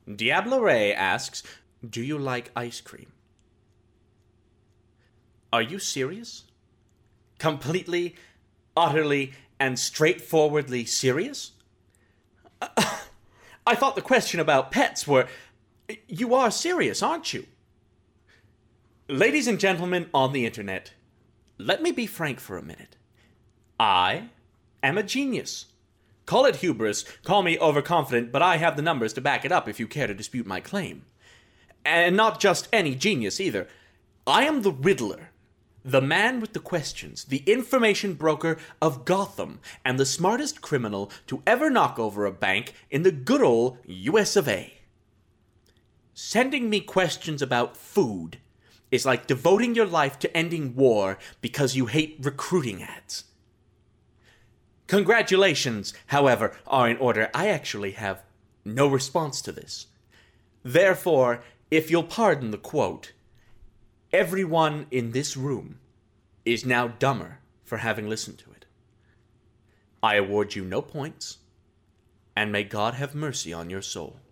Diablo Ray asks, do you like ice cream? Are you serious? Completely, utterly, and straightforwardly serious? I thought the question about pets were... You are serious, aren't you? Ladies and gentlemen on the internet, let me be frank for a minute. I am a genius. Call it hubris, call me overconfident, but I have the numbers to back it up if you care to dispute my claim. And not just any genius either. I am the Riddler, the man with the questions, the information broker of Gotham, and the smartest criminal to ever knock over a bank in the good old US of A. Sending me questions about food is like devoting your life to ending war because you hate recruiting ads. Congratulations, however, are in order. I actually have no response to this. Therefore, if you'll pardon the quote, everyone in this room is now dumber for having listened to it. I award you no points, and may God have mercy on your soul.